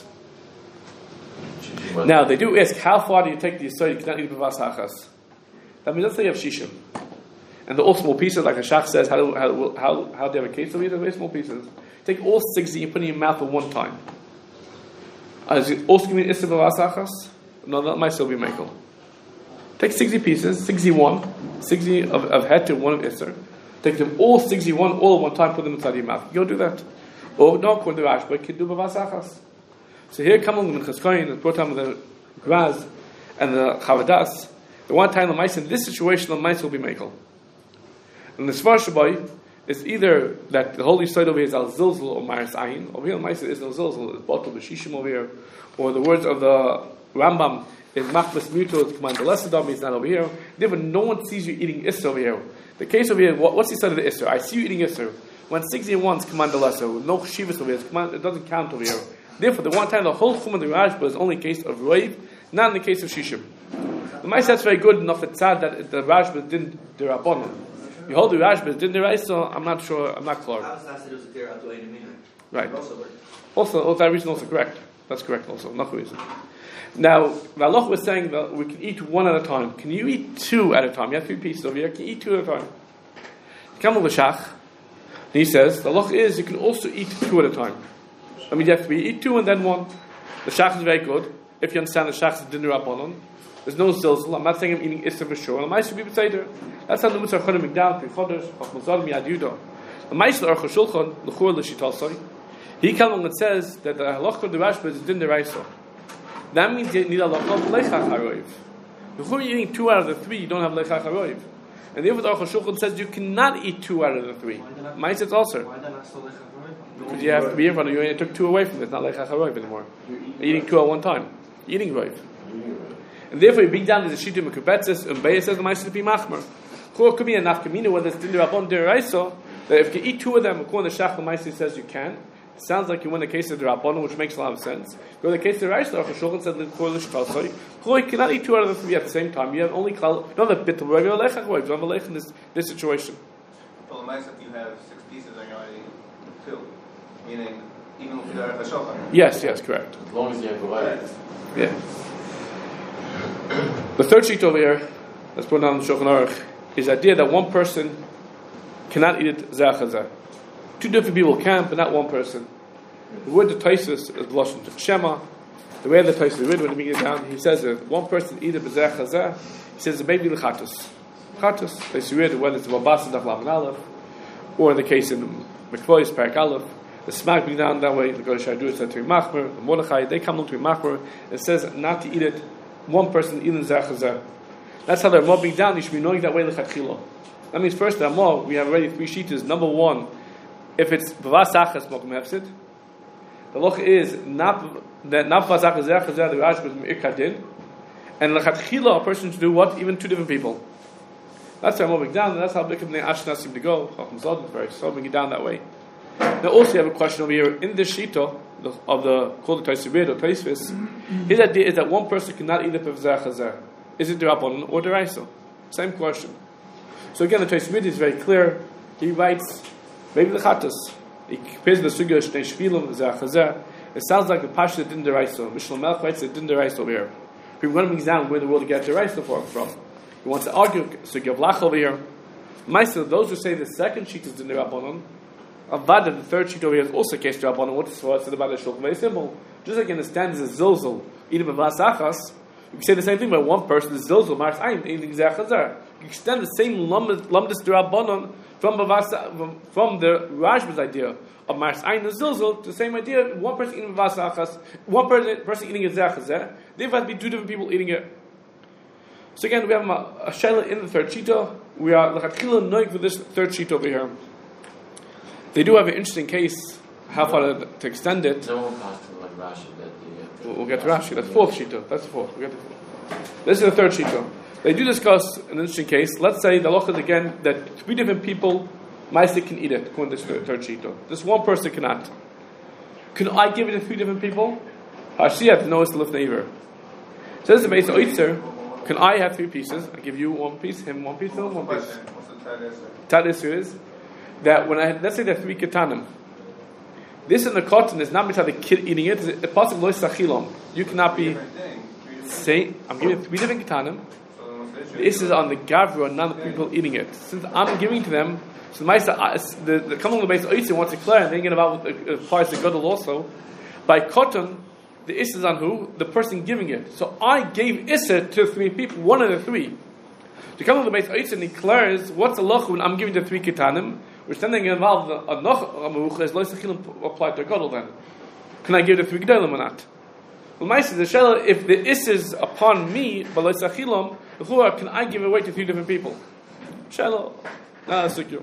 Speaker 1: Now, they do ask, how far do you take the Yisrael? You cannot eat b'vas hachas. That means, let's say you have shishim. And the all small pieces, like a shach says, how, how, how, how do you have a case of it? Very small pieces. Take all sixty and put it in your mouth at one time. Is it also going to be Issa b'vas hachas? No, that might still be Mekel. Take sixty pieces, sixty-one, sixty of, of head to one of Isser. Take them all sixty-one, all at one time, put them inside your mouth. You'll do that. Or, no, according to Rashba, you can do b'vas hachas. So here come along the Chazkoyin, the brought with the Graz and the Chavadas. The one time the mice in this situation, the mice will be Mekel. And the Svar Shabai is either that the holy side over here is Al Zilzal or Maris Ayin. Over here, the mice is no Zilzal, it's bottle B'Shishim over here. Or the words of the Rambam is Machmas Muto, it's command the lesser dom, it's not over here. Never, no one sees you eating Isser over here. The case over here, what, what's the side of the Isser? I see you eating Isser. When sixty and one is command the lesser, no Shivas over here, command, it doesn't count over here. Therefore, the one time the whole Chum of the Rashba is only a case of Roiv, not in the case of Shishim. The Maisa that's very good enough. It's sad that the Rashba didn't the Rabbanon. You hold the Rashba didn't the Raisa. So I'm not sure. I'm not clear. Right. Also, also that reason also correct. That's correct also. Not reason. Now, Allah was saying that we can eat one at a time. Can you eat two at a time? You have three pieces over here. Can you eat two at a time? Come with the Shach. He says the Allah is you can also eat two at a time. I mean, you have to be eat two and then one. The Shach is very good. If you understand the Shach is dinner Rabbanon. There's no zilzal. I'm not saying I'm eating Isser for sure. The mice should be beseder. That's how the Mutzar Chodim Migdal, Pri Chodesh, of Mazal Miyad Yudah. The mice of Aruch HaShulchan, L'chur L'Shitalsoi, he comes along and says that the halacha of the Rashba is din deraisa. That means you need a halacha of Leichach HaRoiv. Before you're eating two out of the three, you don't have Leichach HaRoiv. And therefore the Aruch HaShulchan says you cannot eat two out of the three. Mice it's also.
Speaker 4: Why then I still like
Speaker 1: Because you have to be in front of you and you took two away from it. It's not like Chacharoiv anymore. You're eating two at one time. You're eating Roiv. And therefore you bring down the Shittim Mekubetzis and Beis says the Mice to be Machmer. It could be a nafkamina whether it's Dindir Rabban Deraisa, that if you eat two of them, according to Shach the Mice says you can. It sounds like you win the case of the Rabban, which makes a lot of sense. Go to the case of the Reis, the Shulchan said the Shulchan you cannot eat two out of the three at the same time. You have only Klal, you don't have a bit of Roiv, you have a Lech, you have a Lech in this, this situation.
Speaker 5: Well, the mice if you have six pieces and you're only two, meaning even if you don't have a shulchan.
Speaker 1: Yes, yes, correct.
Speaker 2: As long as you have provided.
Speaker 1: Yeah. The third sheet over here, let's put it down the Shulchan Aruch, is the idea that one person cannot eat it zeh chazeh. Two different people can, but not one person. The word the Taisus is Lashon Shema. The way the Taisus read when he brings it down, he says that one person eat it zeh chazeh. He says it may be l'chatus. Chatus. They see read whether it's Mabasa Daf Lavan Aleph, or in the case in Mekvois Parak Aleph, the Smak brings down that way. The Goy Shadu said to be Machmer. The Mordechai they come to be Machmer. It says not to eat it. One person eating zeh chazeh. That's how they're mobbing down. You should be knowing that way l'chatchila. That means first, the Amor, we have already three sheetahs. Number one, if it's b'vas achas mokum hefsid, the loch is not that not b'vas achas zeh chazeh the Rash was me'ir kadin, and l'chatchila a person should do what? Even two different people. That's how I'm moving down, and that's how Bikam Nei Ashna seem to go. Chacham Zod very so moving it down that way. Now also you have a question over here in this shita of the called the Taisibid or Taisvis. His idea is that one person cannot eat it b'vzeh chazeh. Is it the Rabbanon or the Raisa? Same question. So again, the Taisibid is very clear. He writes maybe the Chatas. He compares the Sugya Shnei Shvilim b'vzeh chazeh. It sounds like the Pasha didn't the Raisa. Mishnah Melch writes it didn't the Raisa over here. We're going to examine where the world to get the Raisa from. He wants to argue Sugya of Lach over here. Maisa, those who say the second sheet is the Rabbanon, Avada, the third sheet over here is also case to Rabbanon. What is said about the Shulchan? Very simple. Just like in the standards of Zilzul, even b'vas achas, you can say the same thing by one person is Zilzul, Mars Ayin, eating zeh chazeh. You extend the same lumdus to Rabbanon from b'vas from the Rashba's idea of Mars Ayin and Zilzul to the same idea. One person eating b'vas achas, one person, person eating a zeh chazeh. There have to be two different people eating it. So again, we have a, a shayla in the third shita. We are l'chatchila noig for this third sheet over here. They do have an interesting case. How far to, to extend it?
Speaker 2: No one passed to like Rashi that you have to.
Speaker 1: We'll, we'll get to Rashi. That's fourth shita. That's the fourth. We'll get to fourth. This is the third shita. They do discuss an interesting case. Let's say the loch is again that three different people, Maisa can eat it. According to this third shita, this one person cannot. Can I give it to three different people? Hashiyat knows to lift neighbor. Says the base oitzer. Can I have three pieces? I give you one piece, him one piece, him one piece.
Speaker 5: What's the tad answer?
Speaker 1: Tad answer is that when I let's say there are three ketanim. This in the cotton is not the kid eating it. It's possible lo sachilom. You cannot be say. I'm giving three different ketanim. This is on the gavra, not the people eating it. Since I'm giving to them, so the ma'isa, the the coming on the base oitzer wants to clear and thinking about applies to gadol also. By cotton, the is is on who? The person giving it. So I gave issa to three people, one of the three. To come on the base oitzer and declares what's the loch when I'm giving the three ketanim. Which then they get involved in a noch amuch is lo sechilim applied to gadol. Then can I give the three gedolim or not? Well, my the shell if the is is upon me, but lo sechilim, can I give away to three different people? Shell, not secure.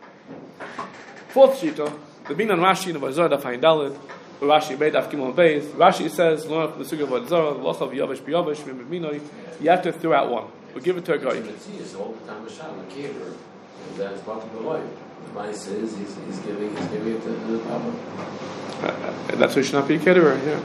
Speaker 1: Fourth shita, the bin on Rashi in the Vazor da Fain Dalet, Rashi Beit Af Gimel Beis. Rashi says lo the sugar Vazor lo chav yavish biyavish mimminoi. You have to throw out one. We'll give it to a guy.
Speaker 2: You can see it's all the time a shot, a caterer, and that's part of the life. Mice is he's, he's giving he's giving it to the Papa.
Speaker 1: Uh, that's why you should not be a caterer, yeah.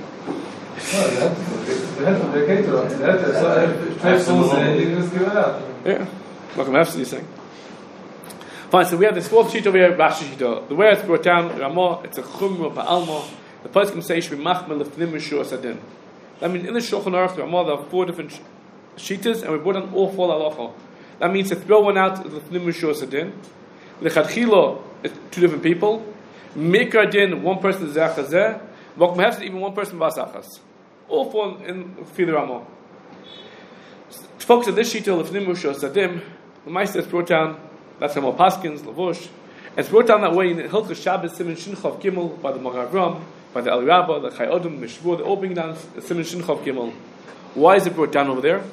Speaker 1: Yeah. Welcome to these things. Fine, so we have this fourth sheet over here, Rashi Shita. The way it's brought down, Ramah, it's a chumra pa'alma. The place can say, Shvi machmel lefnim mishur sadin. That means in the Shulchan Aruch, Ramah, there are four different sheetas, and we brought down all four halacha. That means to throw one out, lefnim mishur sadin. L'chadchila, it's two different people. Mikra din, one person is zeh chazeh. Mokum hefsid, even one person vasachas. All four in Fili Ramah. To focus on this sheet, l'fnim mishur sadim, the Meister is brought down. That's Ramah Paskins, Lavush. It's brought down that way in Hilchos Shabbos, Siman Shinchav Gimel, by the Maravram, by the Alirabba, the Chai Odom, Mishvur, the all bring down Siman Shinchav Gimel. Why is it brought down over there?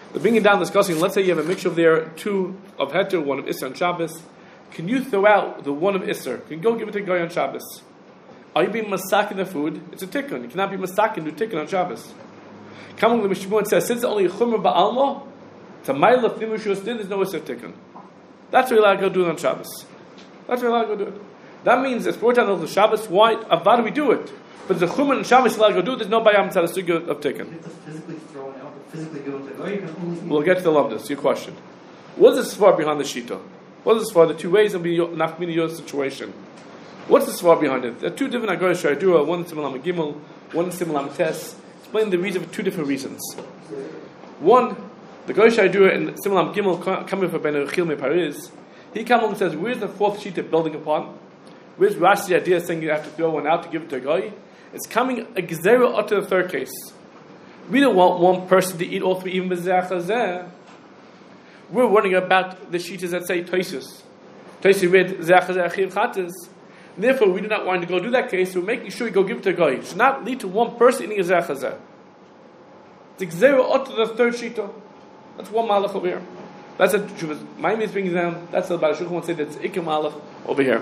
Speaker 1: The bringing down discussing. Let's say you have a mixture of there, two of heter, one of Isser on Shabbos. Can you throw out the one of Isser? Can you go give it to a guy on Shabbos? Are you being masak in the food? It's a tikkun. You cannot be masak and do tikkun on Shabbos. Come on, the Mishnah says since it's only a chumrah ba'alma, it's a mile of nimushus. There's no Isser tikkun. That's what you're allowed to go do it on Shabbos. That's what you're allowed to go do it. That means it's brought down on the Shabbos. Why? Why do we do it? But the chumrah on Shabbos you're allowed to go do it. There's no bayam tzad sugya of tikkun.
Speaker 4: You have to physically throw it out, or physically give it to the guy. You can only
Speaker 1: We'll get to the lumdus. Your question. What is the svar behind the shita? What is the svar? The two ways and be nafmina your situation. What's the svar behind it? There are two different agoras shayadura. One is similar gimel. One is similar tes. Explain the reason for two different reasons. One, the agoras shayadura and similar gimel coming from Ben Rechil me Paris. He comes along and says, "Where's the fourth shita building upon? Where's Rashi's idea saying you have to throw one out to give it to a guy? It's coming a gezerah up to the third case. We don't want one person to eat all three, even b'zeh chazeh. We're worrying about the shitas that say toisus. Toisus read zeh chazeh achiv chatas. Therefore, we do not want to go do that case. So we're making sure we go give it to a guy. It should not lead to one person eating a zeh chazeh. It's gezerah up to the third shita. That's one malach over here. That's a Maimon is bringing down. That's the Baal Shulchan wants to say that's ikam malach over here.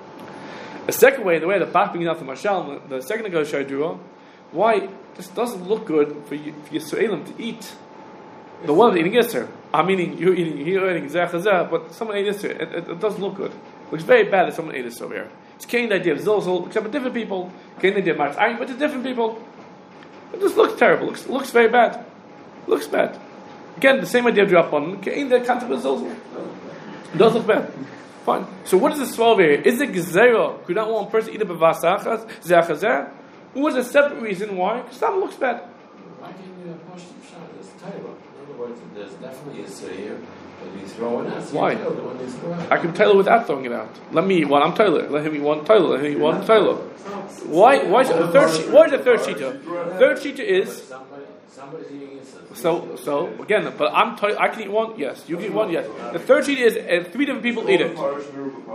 Speaker 1: A second way, the way the Bach brings out the Mashal, the second ago Shaydura, why this doesn't look good for you, for Yisraelim to eat the one eating Yisr. I mean, you're eating, you're eating Zeh Chazeh, but someone ate Yisr. It, it, it doesn't look good. It looks very bad that someone ate Yisr over here. It's Cain the idea of Zilzal, except for different people. Cain the idea of March Iron, but it's different people. It just looks terrible. It looks, looks very bad. It looks bad. Again, the same idea of drop on Cain the concept of Zilzal. It does look bad. Fine. So what is the swallow here? Is it gezerah? Could not one person eat a bevasachas zechazeh? Or is a separate reason why? Because that looks bad.
Speaker 2: Why can't you push the shot? It's Taylor. In other words, there's definitely a say here, but you throw it out.
Speaker 1: Why? I can Taylor without throwing it out. Let me eat one. I'm Taylor. Let him eat one. Taylor. Let him eat one. Taylor. Why? Why is the third? She, why is the third shita? Third shita is.
Speaker 2: Somebody's eating it.
Speaker 1: So, so again, but I'm. T- I can eat one. Yes, you can eat one. Yes. The third shita is uh, three different people eat it. Well,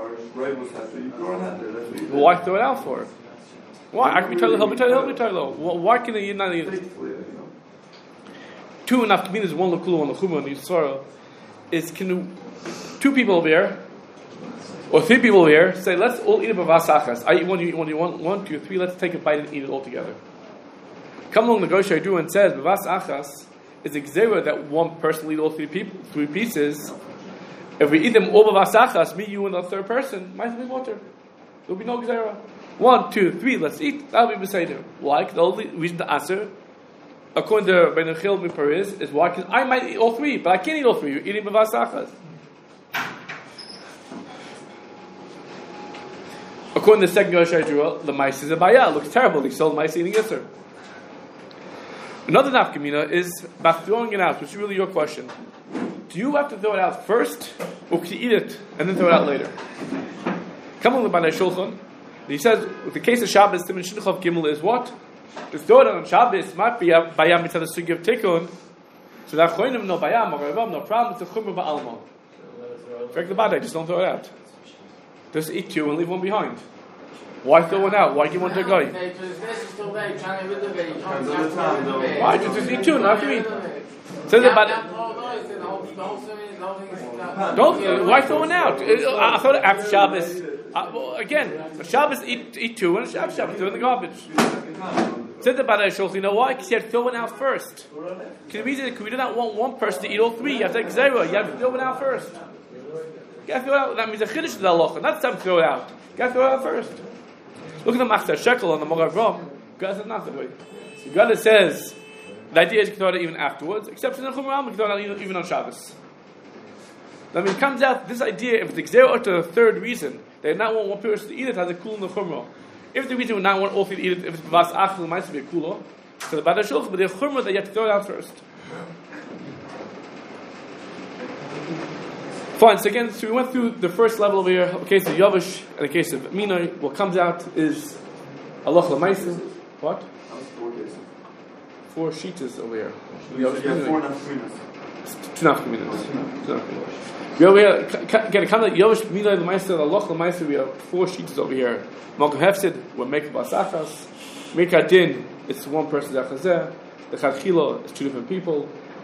Speaker 1: why throw it out for? Why? I can be Taylor. He'll be Taylor. He'll be Taylor. Why can he not eat it? Two enough to mean is one lakula, one lachuma, and yisrael. Is can you, two people over here, or three people over here, say let's all eat a bavasachas. I eat one, you eat one, you want one, two, three. Let's take a bite and eat it all together. Come along, the Gosha do and says bavasachas is a gzera that one person will eat all three people, three pieces. If we eat them all bavasachas, me, you, and the third person, might be water. There will be no gzera. One, two, three. Let's eat. That'll be beseder. Like the only reason to answer, according to Ben Achil Ben Paris, is why? Because I might eat all three, but I can't eat all three. You're eating bavasachas. According to the second Gosha Jewel, the mice is a bayah. It looks terrible. He sold mice eating yisr. Another nafkamina is about throwing it out, which is really your question. Do you have to throw it out first, or can you eat it and then throw it out later? Come on, the Banei Shulchan. He says, with the case of Shabbos, Siman Shinchov Gimel is what? To throw it out on Shabbos might be a bayam mitzvah the sugi of tikkun. So that choinim no bayam or ravam no problem. It's a chumrah ba'alma. Correct the badai, just don't throw it out. Just eat two and leave one behind. Why throw one out? Why give one to a guy? Why just eat two? Not three. Says about don't. Why throw one out? I thought after Shabbos. Uh, well, again, Shabbos eat eat two and Shabbos Shabbos throw in the garbage. Said about a shulchan. You know why? Because you have to throw one out first. Because we do not want one person to eat all three. You have to take zero. You have to throw one out first. You have to throw it out. That means a chiddush to the halacha. Not time to throw it out. You have to throw it out first. Look at the Machzor Shekel on the Morav Ram. God says not that way. So God says the idea is you can throw it out even afterwards, except in the Chumrah you can throw it out even on Shabbos. I mean, it comes out this idea if it's exer to the third reason they not want one person to eat it has a cool in the Chumrah. If the reason we not want all three to eat it, if it's vas achel, it might be a cooler. So the Bada Shulchan, but the Chumrah that you have to throw it out first. Fine, so again, so we went through the first level over here, a case of Yavish and a case of Minoi. What comes out is Allah L'Maisim. What? Four sheetas over here.
Speaker 3: Yeah, four nafkaminas.
Speaker 1: Two nafkaminas. We over here, again, it comes out Yavish, Minoi, L'Maisim, Allah L'Maisim, we have four sheetas over here. Malkum Hefsid, we're making Basachas. Mekadin, it's one person, Zachazeh. The Chadchila is two different people.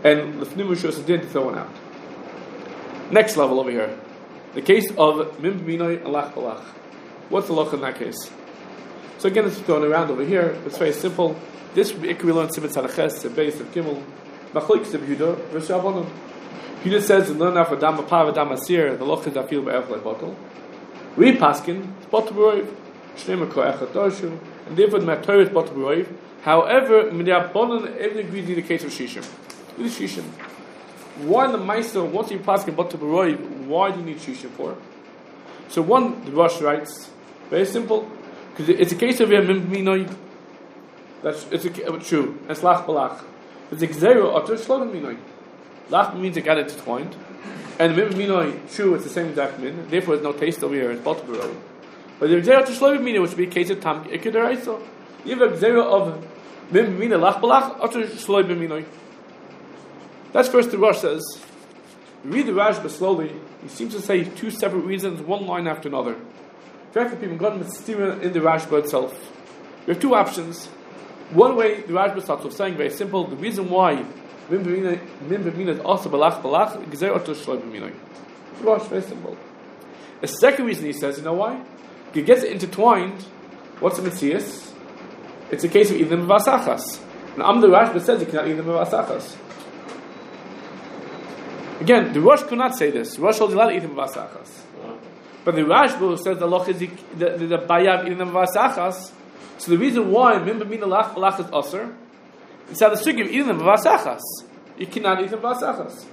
Speaker 1: and Lefnim Rishus Adin to throw one out. Next level over here. The case of Mim B'minoi and Lach Balach. What's the loch in that case? So again, it's going around over here. It's very simple. This we learn Siman Tzadaches, the base of Gimel, Machlokes of Yehuda, Rishav Yehuda says in learn after Dam Pav Dam Asir, the loch is Afil Be'ef like bottle. We paskin, bottle b'roiv, Shnei Mekor Echad Dorshu, and therefore the Mator is bottle b'roiv. However, Midiabonon everything agrees in the case of Shishim. What is Shishim? Why the Meister, once you paskin bottle b'roiv, why do you need Shishim for? So one, the Rosh writes, very simple, because it's a case of Mim B'minoi. That's it's a, true. It's Lach Balach. It's a Gzero Otter Shlom Minoi. Lach means it got intertwined, and Mim Minoi, true, it's the same exact min. Therefore, there's no taste over here. It's bottle b'roiv. But the Gzero Otter Shlom Minoi, which would be a case of Tam Ikederaiso. You have a Gzero of Mim Minoi Lach Balach Otter Shlom Minoi. That's first the Rosh says. Read the Rashba slowly. He seems to say two separate reasons, one line after another. In fact, the people got in the Rashba itself. We have two options. One way, the Rashba starts with saying very simple, the reason why Mim B'minoi is also Balach Balach, Gzer Oto Shloi B'minoi. Rosh, very simple. The second reason he says, you know why? It gets intertwined. What's the Metzias? It's a case of Idem Vasachas. Now, Am the Rashba says you cannot Idem Vasachas. Again, the Rosh could not say this. The Rosh holds a lot of Idem Vasachas. But the Rashba says the Loch is the Bayav Idem Vasachas. So the reason why Mim B'minoi Lach Balach is Aser, it's how the Sugya of Idem Vasachas. You cannot eat them Vasachas.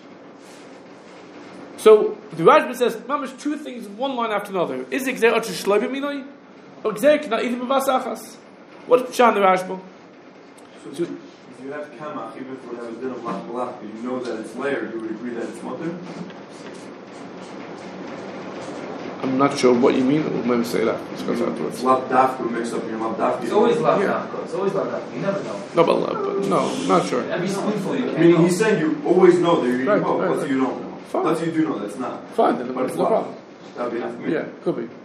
Speaker 1: So the Rashba says, Mamish, two things, one line after another. Is it Gzer Otter Shloi B'minoi? Or Gzer cannot eat them Vasachas? What's Pshan the Rashba?
Speaker 3: So, so if you have Kamach, even if it has a din of Lach Balach, but you know that it's layered, you would agree that it's Mutter?
Speaker 1: I'm not sure what you mean. We'll maybe say that. Let's go afterwards.
Speaker 3: Lav Dafka mix up your Lav Dafka.
Speaker 6: It's always Lav
Speaker 1: Yeah.
Speaker 6: Dafka. It's always Lav Dafka. You never know.
Speaker 1: No, but, uh, but no, not sure.
Speaker 6: Every spoonful you
Speaker 3: I
Speaker 6: can't
Speaker 3: mean,
Speaker 6: know.
Speaker 3: he's saying you always know that you're eating
Speaker 1: Right,
Speaker 3: both.
Speaker 1: right,
Speaker 3: That's
Speaker 1: right.
Speaker 3: you don't know.
Speaker 1: Fine.
Speaker 3: That's you do know. That's not.
Speaker 1: Fine, then
Speaker 3: But
Speaker 1: what's
Speaker 3: it's
Speaker 1: the
Speaker 3: Lav.
Speaker 1: problem?
Speaker 3: That would be enough for me.
Speaker 1: Yeah, could be.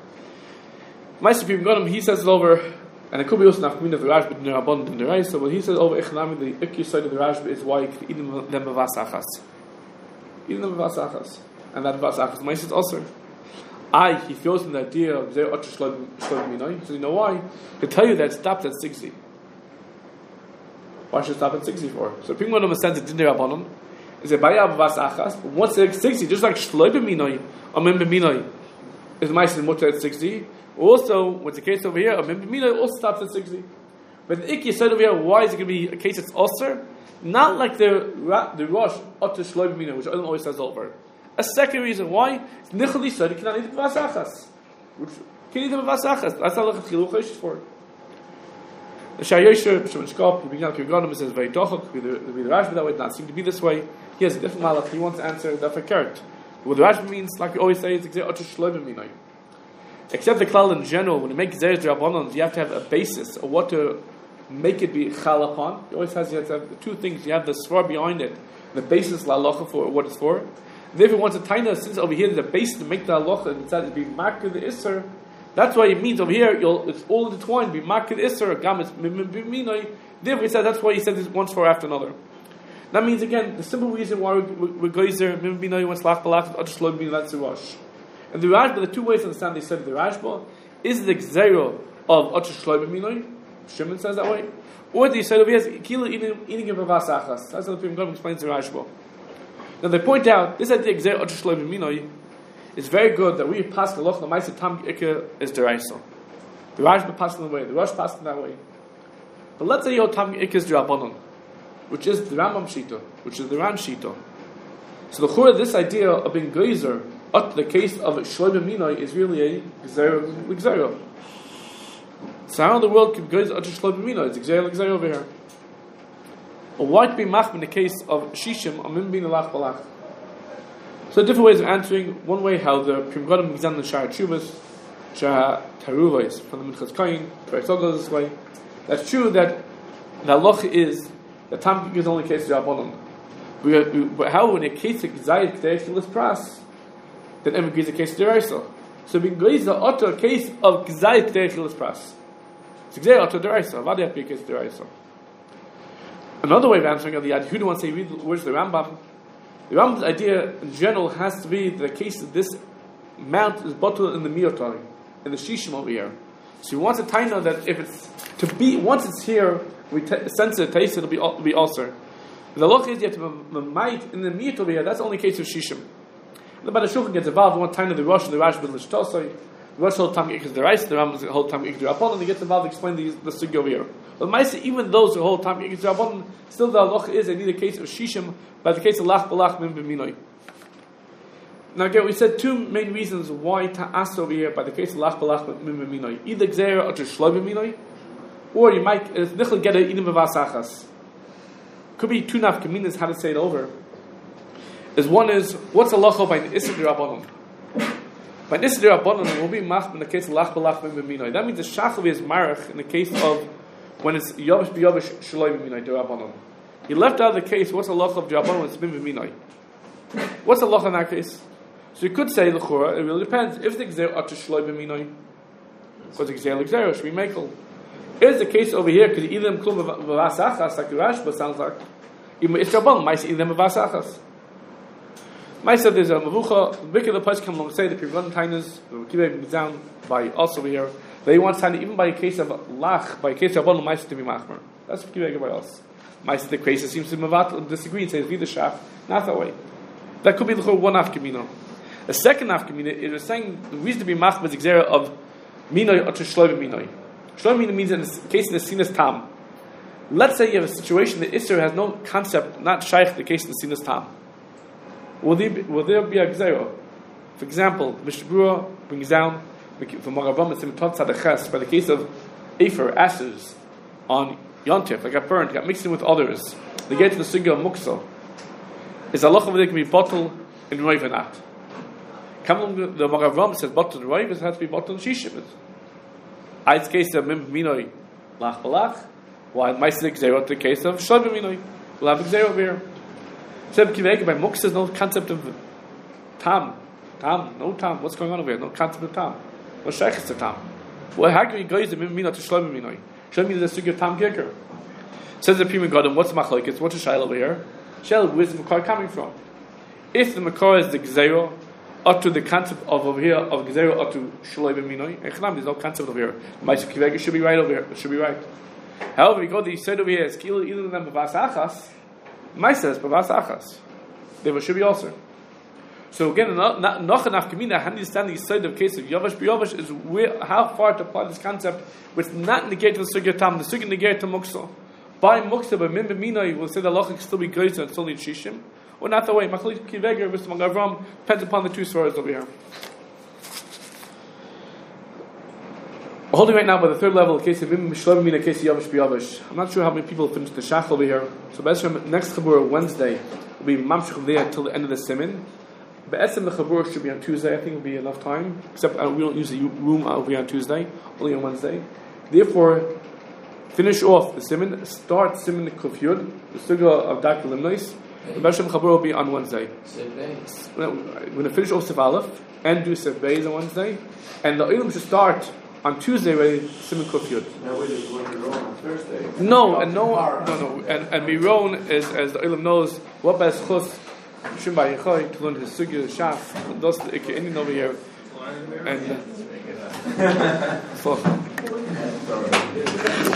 Speaker 1: Meister Pim Gonim, he says it over, and it could be also Nafkamin of the Rashba in the Rabban in the Reisa, but he says over Echanami, the Ikki side of the Rashba is why you can eat them Vasachas. Eat them Vasachas. And that Vasachas, Meister is also. I, he feels in the idea of Zer Otter Shloi B'minoi. So you know why? He tell you that it stopped at sixty. Why should it stop at sixty for? So Pim Gonim sends it in the Rabbanon. Is a Bayav Vasachas, but once it's sixty, just like Shloi B'minoi, or Mim B'minoi, is Meister Mutter at sixty. Also, what's the case over here, Mim B'minoi also stops at sixty. But the Ikki said over here, why is it going to be a case that's Osir? Not like the the Rosh Otter Shloi B'minoi, which Adam always says over. A second reason why it's Nichali said you cannot eat the Vasachas. Which can eat the Vasachas. That's not like a Chiluch Chosh for. The Shayosher, Shimon Shkop, the beginning of Kirganim says very dochok, the the Rashba that way did not seem to be this way. He has a different malach. He wants to answer that for Kurt. What the Rashba means, like we always say, is Gzer Otter Shloi B'minoi. Except the klal in general, when you make Gzer Rabbanon, you have to have a basis of what to make it be chal upon. He always has, you have to have the two things. You have the svar behind it, the basis la halacha for what it's for. And if it wants a taina, since over here there's a basis to make the halacha and decide to be makir the isser, that's why it means over here you'll, it's all intertwined. Be makir isser, gam is b'minoi. Therefore, he said that's why he said this once for after another. That means again the simple reason why we're geyser b'minoi once lach balach other shloi b'minoi that's the Rosh. And the Rashba, the two ways to understand they said the Rashba is the Gzero of Otter Shloi B'minoi. Shimon says that way. Or they said over here is Kilo eating of Vasachas. That's how the Pim Gonim explains the Rashba. Now they point out this idea Gzero Otter Shloi B'minoi is very good that we pass the Loch L'maisa Tam Ikke is the Reisa. The Rashba passed in the way, the Rosh passed in that way. But let's say your Tam Ikke is the Rabbanon, which is the Rambam Shita, which is the Ran Shita. So the Chura, this idea of being Geyser, the case of Shloi B'minoi is really a Gzero. So how in the world could Geyser Otter Shloi B'minoi? It's Gzero Gzero over here. Or why to be Mach in the case of Shishim or Mim B'minoi Lach Balach? So different ways of answering. One way how the Pim Gonim examine the Shara Tshuvas, Shara Taruvais from the Minchas Kain, Perek goes this way. That's true that the halacha is that Tam is only case of Rabbanon. But how when a case of Gzayit K'dei Pras, then every is a case of Deraisa. So being Gzayit Otter a case of Gzayit K'dei Pras. It's Gzayit Otter Deraisa. Why do you have to be a case of Deraisa? Another way of answering the Yehuda wants to say, read words of the Rambam. The Rambam's idea in general has to be the case that this mount is bottled in the miotai, in the shishim over here. So he wants a taina that if it's to be, once it's here, we t- sense it, taste it, it'll be it'll be ulcer. The loch is you have to might in the miyot over here. That's the only case of shishim. The Bada Shulchan gets involved. One taina the Rosh, the Rash, the Lishtosai. The Rosh whole time ikaz the rice. The Rambam whole time ikaz the Rabbanon. And he gets involved to explain the the sugi over here. But Maisa, even those who hold time ikaz the Rabbanon, still the loch is they need a case of shishim by the case of lach balach min b'minoi. Now again, we said two main reasons why ta'as over here by the case of lach balach min b'minoi. Either gzeira or to shloi b'minoi, or you might if nichel get it idim b'vasachas. Could be two nafkaminas how to say it over. Is one is what's a locha by the Issa D'Rabbanon? By the Issa D'Rabbanon it will be mach in the case of lach balach min b'minoi. That means the shachavi is marach in the case of when it's yavish b'yavish shloi b'minoi D'Rabbanon. He left out of the case what's a locha of D'Rabbanon when it's min b'minoi. What's a locha in that case? So you could say l'chura. It really depends. If the gzeir are to shloi b'minoi, because the gzeir l'gzeir should be mekel. Here's the case over here because either them klum v'vasachas like the Rashba sounds like. Even it's D'Rabbanon might say either them v'vasachas. Might say there's a mavucha. The big of the place come along say the prevent tainas the kibay down by us over here. They want to even by a case of lach by a case of D'Rabbanon might say to be machmer. That's kibay by us. Might say the case seems to be mavat disagree and says vida shaf not that way. That could be the one afkamina. The second afkamina is saying the reason to be machmer is the gzera of minoi or to shloi minoi. Shloi minoi means in the case of the sinus tam. Let's say you have a situation that Isser has no concept, not shaykh the case of the sinus tam. Will there be, will there be a gzera? For example, Mishnah Berurah brings down from Maravam and Simtot Tzadachas by the case of Efer, ashes on Yontif, they got burned, got mixed in with others. They get to the sugya of Muksa. Is Allah over there can be bottled in Roiv or not? Come along, the, the Maravam says bottled in Roiv, it has to be bottled in Shishim. It's case of Mim Minoi Lach Balach, while it might say Gzerot the case of Shloi Minoi. We'll have Gzerot over here. Seb Kivek by Muksa there's no concept of Tam. Tam, no Tam. What's going on over here? No concept of Tam. No Sheikhs to Tam. Well, how can we go to Mim Minoi to Shloi Minoi? Shloi Minoi is the sugya Tam Kicker. Says the Prima Godam, what's Machlokes? What's a Shail over here? Shail, where's the Makar coming from? If the Makar is the Gzerot, or to the concept of over here of Gzerah or to Shloi b'minoi, there's no concept over here. Ma'aseh Kivek should be right over here. It should be right. However, we go to the said over here is Kilo either of them b'vas achas. Ma'aseh is b'vas achas. There should be also. So again, not not enough kamina. Understanding the side of case of Yovash b'Yovash is where, how far to apply this concept, which not negate the sugya tam, the sugya negate to muksa. By muksa, but min b'minoi, we'll say the lochik still be greater and still need shishim. Or not the way. Machlik Kiveger versus Magavram depends upon the two swords over here. We're holding right now by the third level, case of Im Shlom Mina, case of Yavish B'Yavish. I'm not sure how many people finished the Shach over here. So Be'etzem, next Chabur Wednesday will be Mamshech there until the end of the Simin. Be'etzem the Chabur should be on Tuesday. I think will be enough time. Except uh, we don't use the room over here on Tuesday, only on Wednesday. Therefore, finish off the Simin. Start Simin Kuf Yud, the Sugya of Dak Limnois. The Beshem Chabur will be on Wednesday. We're going to finish off Sif Aleph and do Sif Beis on Wednesday. And the Ilum should start on Tuesday ready Siman Kuf Yud.
Speaker 3: That way there's one Miron on Thursday.
Speaker 1: No, and no, no, no. And, and Miron is, as the Ilum knows, what best chus, Shim Bayichoy, to learn his Sugya, Shaf, those the Ikke Indian over here. And, uh, so.